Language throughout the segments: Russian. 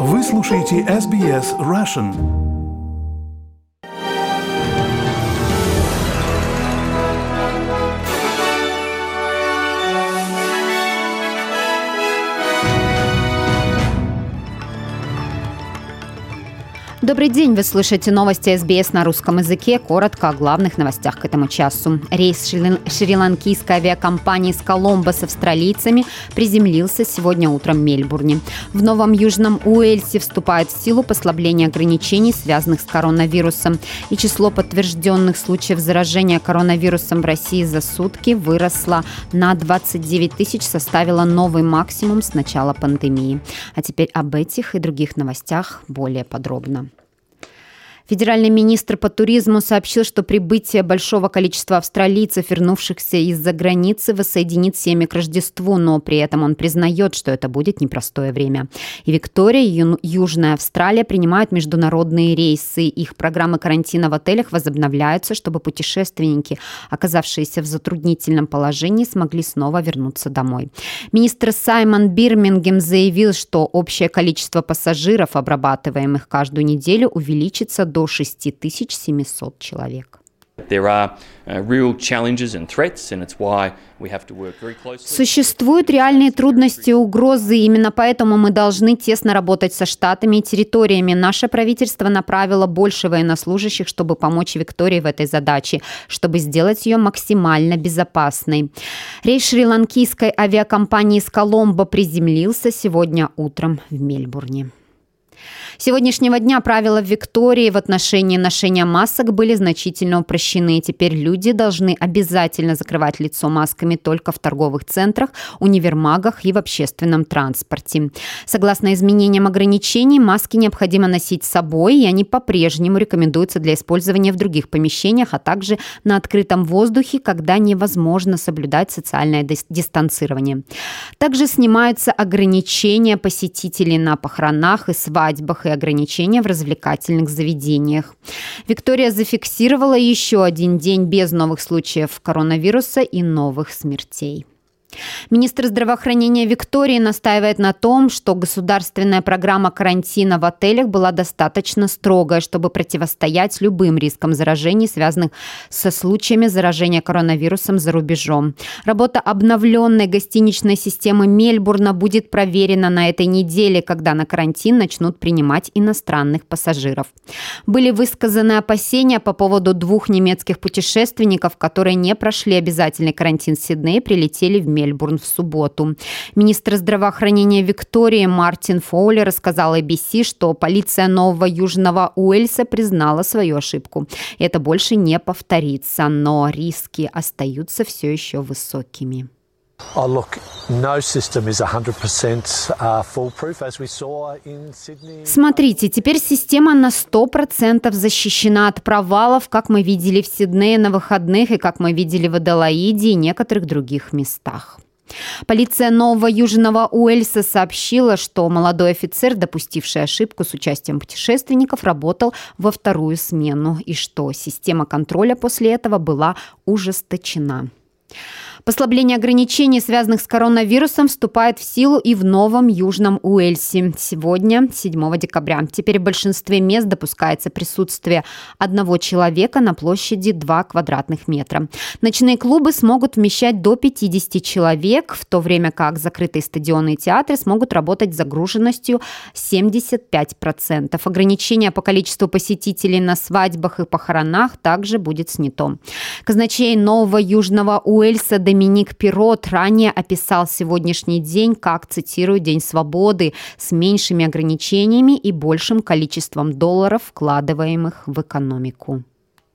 Вы слушаете SBS Russian. Добрый день, вы слушаете новости СБС на русском языке. Коротко о главных новостях к этому часу. Рейс шри-ланкийской авиакомпании с Коломбо с австралийцами приземлился сегодня утром в Мельбурне. В Новом Южном Уэльсе вступает в силу послабление ограничений, связанных с коронавирусом. И число подтвержденных случаев заражения коронавирусом в России за сутки выросло на 29 тысяч, составило новый максимум с начала пандемии. А теперь об этих и других новостях более подробно. Федеральный министр по туризму сообщил, что прибытие большого количества австралийцев, вернувшихся из-за границы, воссоединит семьи к Рождеству, но при этом он признает, что это будет непростое время. И Виктория, и Южная Австралия принимают международные рейсы. Их программы карантина в отелях возобновляются, чтобы путешественники, оказавшиеся в затруднительном положении, смогли снова вернуться домой. Министр Саймон Бирмингем заявил, что общее количество пассажиров, обрабатываемых каждую неделю, увеличится до 6700 человек. Существуют реальные трудности и угрозы, и именно поэтому мы должны тесно работать со штатами и территориями. Наше правительство направило больше военнослужащих, чтобы помочь Виктории в этой задаче, чтобы сделать ее максимально безопасной. Рейс шри-ланкийской авиакомпании с Коломбо приземлился сегодня утром в Мельбурне. С сегодняшнего дня правила в Виктории в отношении ношения масок были значительно упрощены. Теперь люди должны обязательно закрывать лицо масками только в торговых центрах, универмагах и в общественном транспорте. Согласно изменениям ограничений, маски необходимо носить с собой, и они по-прежнему рекомендуются для использования в других помещениях, а также на открытом воздухе, когда невозможно соблюдать социальное дистанцирование. Также снимаются ограничения посетителей на похоронах и свадьбах и ограничения в развлекательных заведениях. Виктория зафиксировала еще один день без новых случаев коронавируса и новых смертей. Министр здравоохранения Виктории настаивает на том, что государственная программа карантина в отелях была достаточно строгой, чтобы противостоять любым рискам заражений, связанных со случаями заражения коронавирусом за рубежом. Работа обновленной гостиничной системы Мельбурна будет проверена на этой неделе, когда на карантин начнут принимать иностранных пассажиров. Были высказаны опасения по поводу 2 немецких путешественников, которые не прошли обязательный карантин в Сиднее и прилетели в Мельбурн в субботу. Министр здравоохранения Виктории Мартин Фоулер рассказал ABC, что полиция Нового Южного Уэльса признала свою ошибку. Это больше не повторится, но риски остаются все еще высокими. Смотрите, теперь система на 100% защищена от провалов, как мы видели в Сиднее на выходных и как мы видели в Аделаиде и некоторых других местах. Полиция Нового Южного Уэльса сообщила, что молодой офицер, допустивший ошибку с участием путешественников, работал во вторую смену и что система контроля после этого была ужесточена. Послабление ограничений, связанных с коронавирусом, вступает в силу и в Новом Южном Уэльсе сегодня, 7 декабря. Теперь в большинстве мест допускается присутствие 1 человека на площади 2 квадратных метра. Ночные клубы смогут вмещать до 50 человек, в то время как закрытые стадионы и театры смогут работать с загруженностью 75%. Ограничение по количеству посетителей на свадьбах и похоронах также будет снято. Казначей Нового Южного Уэльса Доминик Пирот ранее описал сегодняшний день как, цитирую, «день свободы с меньшими ограничениями и большим количеством долларов, вкладываемых в экономику».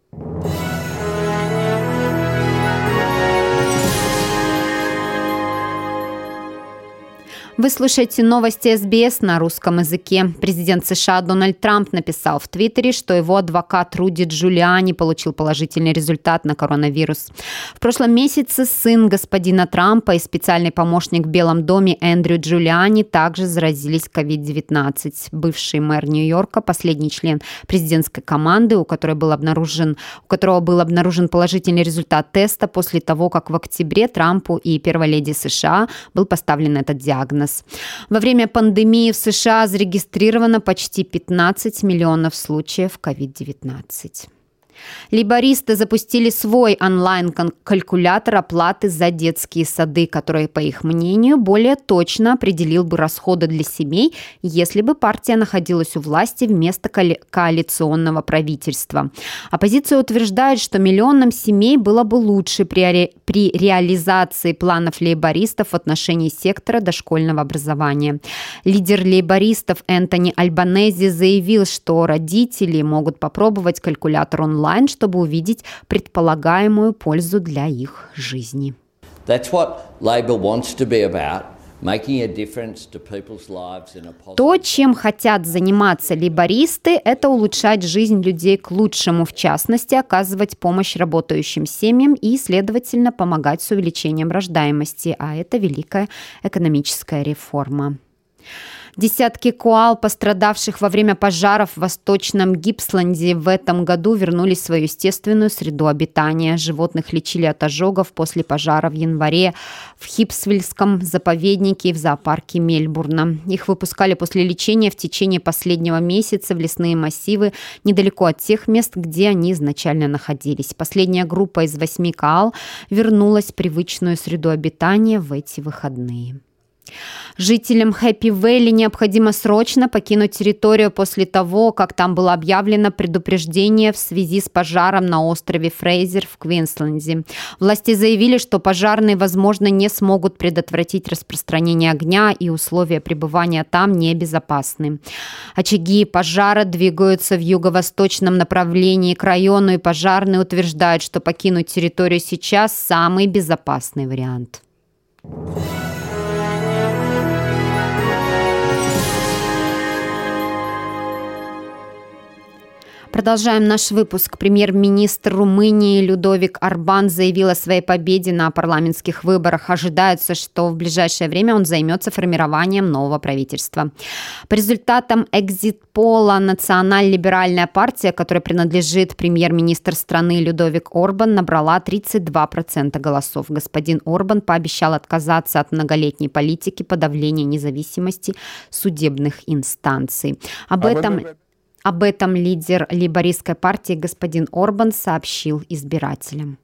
Вы слушаете новости СБС на русском языке. Президент США Дональд Трамп написал в Твиттере, что его адвокат Руди Джулиани получил положительный результат на коронавирус. В прошлом месяце сын господина Трампа и специальный помощник в Белом доме Эндрю Джулиани также заразились COVID-19. Бывший мэр Нью-Йорка, последний член президентской команды, у которого был обнаружен положительный результат теста после того, как в октябре Трампу и первой леди США был поставлен этот диагноз. бизнес. Во время пандемии в США зарегистрировано почти 15 миллионов случаев COVID-19. Лейбористы запустили свой онлайн-калькулятор оплаты за детские сады, который, по их мнению, более точно определил бы расходы для семей, если бы партия находилась у власти вместо коалиционного правительства. Оппозиция утверждает, что миллионам семей было бы лучше при реализации планов лейбористов в отношении сектора дошкольного образования. Лидер лейбористов Энтони Альбанези заявил, что родители могут попробовать калькулятор онлайн, чтобы увидеть предполагаемую пользу для их жизни. То, чем хотят заниматься лейбористы, это улучшать жизнь людей к лучшему, в частности, оказывать помощь работающим семьям и, следовательно, помогать с увеличением рождаемости, а это великая экономическая реформа. Десятки коал, пострадавших во время пожаров в Восточном Гипсленде, в этом году вернулись в свою естественную среду обитания. Животных лечили от ожогов после пожара в январе в Хипсвиллском заповеднике и в зоопарке Мельбурна. Их выпускали после лечения в течение последнего месяца в лесные массивы недалеко от тех мест, где они изначально находились. Последняя группа из 8 коал вернулась в привычную среду обитания в эти выходные. Жителям Хэппи-Вэлли необходимо срочно покинуть территорию после того, как там было объявлено предупреждение в связи с пожаром на острове Фрейзер в Квинсленде. Власти заявили, что пожарные, возможно, не смогут предотвратить распространение огня, и условия пребывания там небезопасны. Очаги пожара двигаются в юго-восточном направлении к району, и пожарные утверждают, что покинуть территорию сейчас самый безопасный вариант. Продолжаем наш выпуск. Премьер-министр Румынии Людовик Орбан заявил о своей победе на парламентских выборах. Ожидается, что в ближайшее время он займется формированием нового правительства. По результатам экзит-пола Национал-либеральная партия, которой принадлежит премьер-министр страны Людовик Орбан, набрала 32% голосов. Господин Орбан пообещал отказаться от многолетней политики подавления независимости судебных инстанций. Об этом лидер лейбористской партии господин Орбан сообщил избирателям.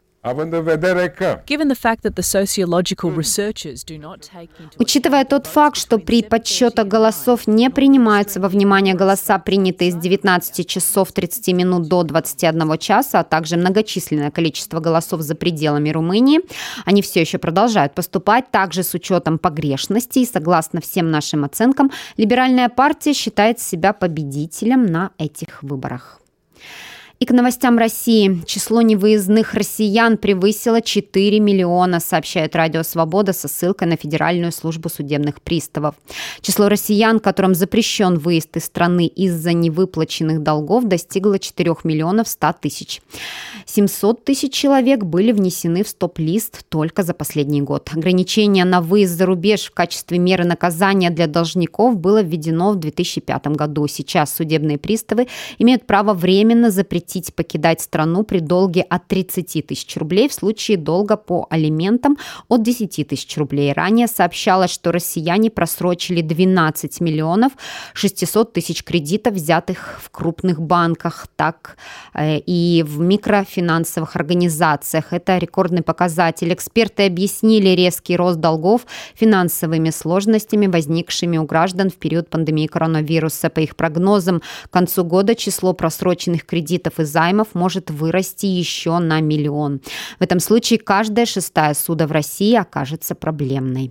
Учитывая тот факт, что при подсчетах голосов не принимаются во внимание голоса, принятые с 19 часов 30 минут до 21 часа, а также многочисленное количество голосов за пределами Румынии, они все еще продолжают поступать также с учетом погрешностей. Согласно всем нашим оценкам, либеральная партия считает себя победителем на этих выборах. И к новостям России. Число невыездных россиян превысило 4 миллиона, сообщает Радио Свобода со ссылкой на Федеральную службу судебных приставов. Число россиян, которым запрещен выезд из страны из-за невыплаченных долгов, достигло 4 миллионов 100 тысяч. 700 тысяч человек были внесены в стоп-лист только за последний год. Ограничение на выезд за рубеж в качестве меры наказания для должников было введено в 2005 году. Сейчас судебные приставы имеют право временно запретить покидать страну при долге от 30 тысяч рублей в случае долга по алиментам от 10 тысяч рублей. Ранее сообщалось, что россияне просрочили 12 миллионов 600 тысяч кредитов, взятых в крупных банках, так и в микрофинансовых организациях. Это рекордный показатель. Эксперты объяснили резкий рост долгов финансовыми сложностями, возникшими у граждан в период пандемии коронавируса. По их прогнозам, к концу года число просроченных кредитов и займов может вырасти еще на 1 миллион. В этом случае каждая 6-я суда в России окажется проблемной.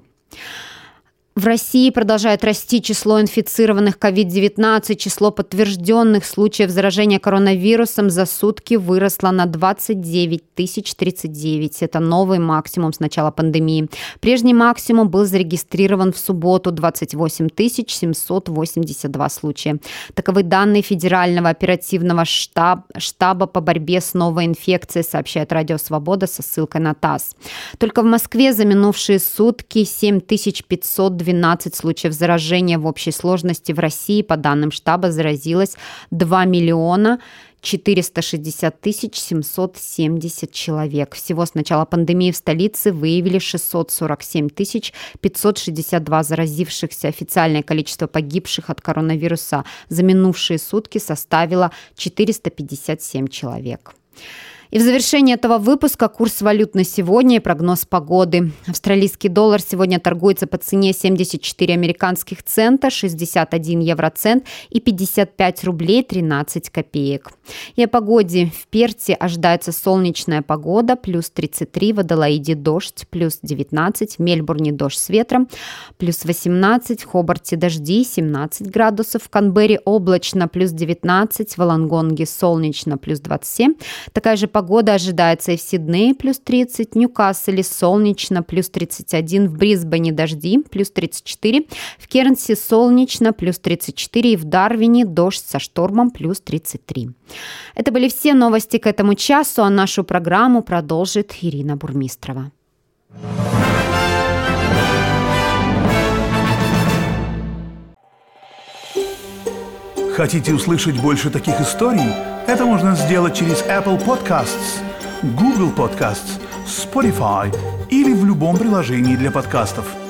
В России продолжает расти число инфицированных COVID-19. Число подтвержденных случаев заражения коронавирусом за сутки выросло на 29 039. Это новый максимум с начала пандемии. Прежний максимум был зарегистрирован в субботу — 28 782 случая. Таковы данные Федерального оперативного штаба по борьбе с новой инфекцией, сообщает Радио Свобода со ссылкой на ТАСС. Только в Москве за минувшие сутки 7512 12 случаев заражения. В общей сложности в России, по данным штаба, заразилось 2 миллиона 460 770 человек. Всего с начала пандемии в столице выявили 647 562 заразившихся. Официальное количество погибших от коронавируса за минувшие сутки составило 457 человек. И в завершении этого выпуска курс валют на сегодня и прогноз погоды. Австралийский доллар сегодня торгуется по цене 74 американских цента, 61 евроцент и 55 рублей 13 копеек. И о погоде. В Перте ожидается солнечная погода, плюс 33, в Аделаиде дождь, плюс 19, в Мельбурне дождь с ветром, плюс 18, в Хобарте дожди, 17 градусов, в Канберре облачно, плюс 19, в Волонгонге солнечно, плюс 27. Такая же погода ожидается и в Сиднее, плюс 30, в Ньюкасселе солнечно, плюс 31, в Брисбене дожди, плюс 34, в Кернсе солнечно, плюс 34 и в Дарвине дождь со штормом, плюс 33. Это были все новости к этому часу, а нашу программу продолжит Ирина Бурмистрова. Хотите услышать больше таких историй? Это можно сделать через Apple Podcasts, Google Podcasts, Spotify или в любом приложении для подкастов.